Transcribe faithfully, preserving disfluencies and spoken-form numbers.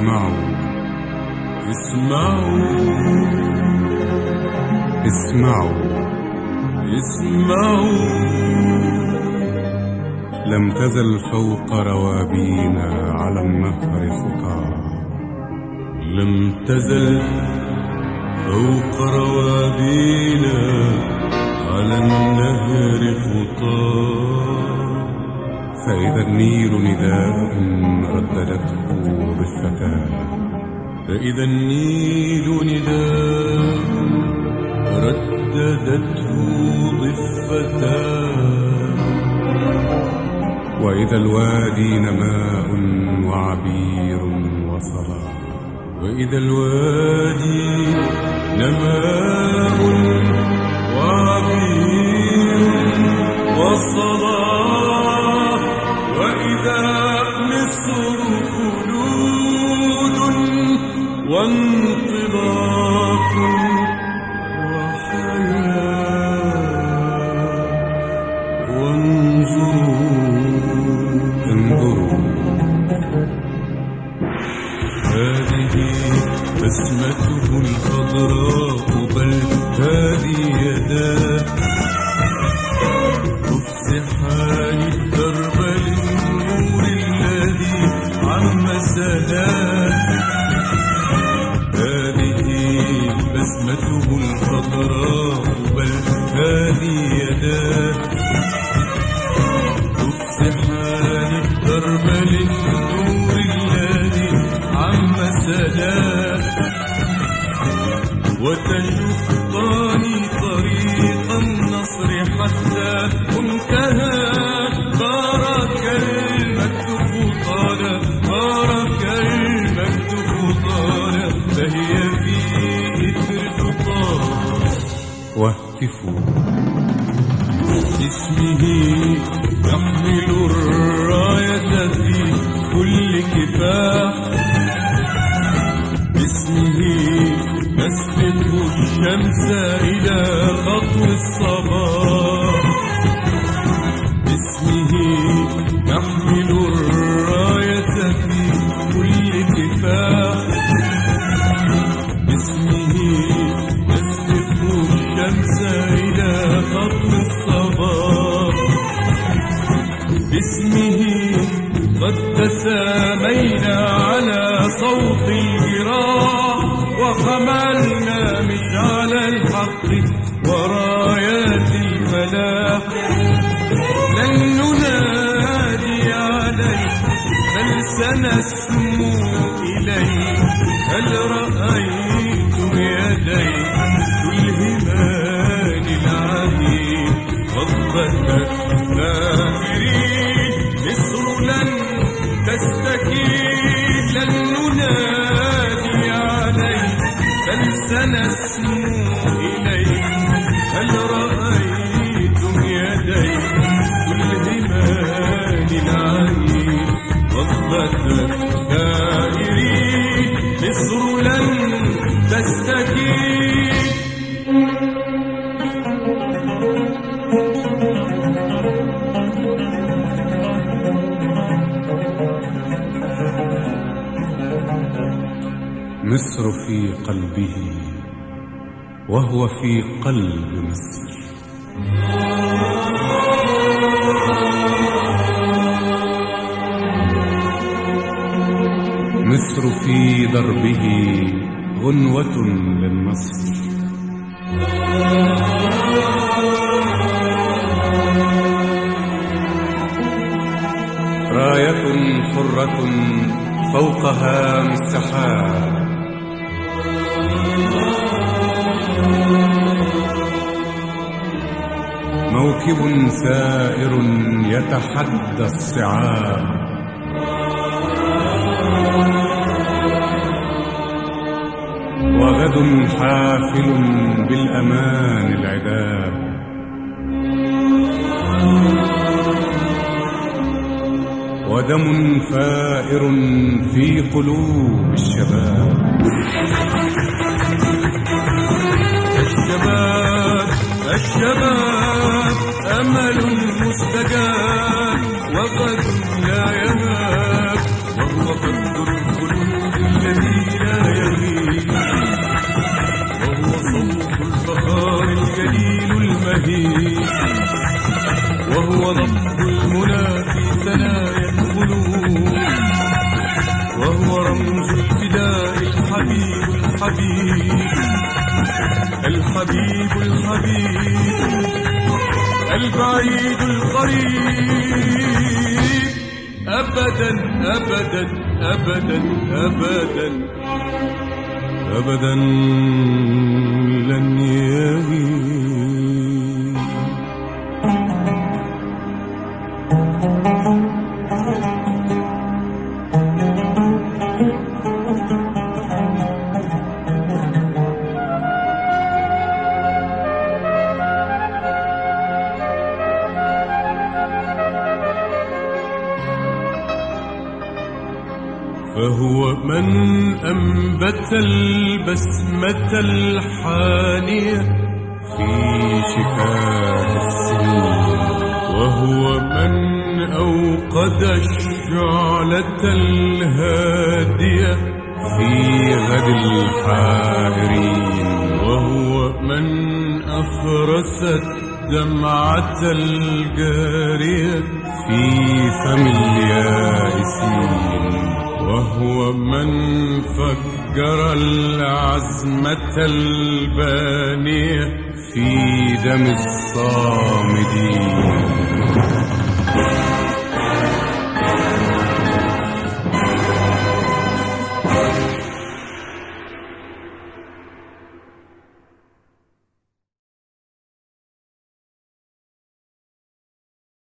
اسمعوا اسمعوا اسمعوا اسمعوا، لم تزل فوق روابينا على النهر خطى، لم تزل فوق روابينا على النهر خطى، فإذا النيل نداء رددته ضفتاه، فإذا النيل نداء رددته ضفتاه، وإذا الوادي نماء وعبير وصلاة، وإذا الوادي نماء وعبير وصلاة، وإذا مصر خلود وانطلاق وحياة، وانظروا انظروا، هذه بسمته الخضراء، بل هذه يداه تفسحان الدرب للنور الذي عم سناه، هذه بسمته الخضراء، بل هذه يداه تفسحان الدرب للنور الذي عم سناه، وتشقان طريق النصر حتى منتهى، بارك المجد خطانا، بارك المجد خطانا، فهي في إثر خطانا، واهتفوا اسمه يحمل الراية في كل كفاح، باسمه نسبق الشمس إلى خطو الصباح، باسمه نحمل الراية في كل كفاح، باسمه نسبق الشمس إلى خطو الصباح، باسمه قد تسامينا على صوت الجراح، وحملنا مشعل الحق ورايات الفلاح، لن ننادي عليه بل سنسمو إليه، هل رأيتم يديه تلهمان العهيد، غضبة الناهرين، مصر لن تستكين، لن ننادي عليه بل سنسمو إليه، هل رأيتم يديه تلهمان العهيد، غضبة الدائرين، مصر لن تستكين. مصر في قلبه وهو في قلب مصر، مصر في دربه غنوة للنصر، راية حرة فوقها السحاب، موكب سائر يتحدى الصعاب، وغد حافل بالأمان العذاب، ودم فائر في قلوب الشباب، الشباب الشباب أمل مستجاب، وغد لا يهاب، وهو وفض الخلود الذي لا يغيب، وهو صوت الفخار الجليل المهيب، وهو ضبط المنى في ثنايا القلوب، وهو رمز الفداء الحبيب الحبيب الحبيب الحبيب البعيد القريب، أبدا أبدا أبدا أبدا أبدا لن يغيب. فهو من أنبت البسمة الحانية في شفاء السنين، وهو من أوقد الشعلة الهادية في غد الحائرين، وهو من أخرس الدمعة الجارية في فم اليائسين، وهو من فجر العزمة البانية في دم الصامدين.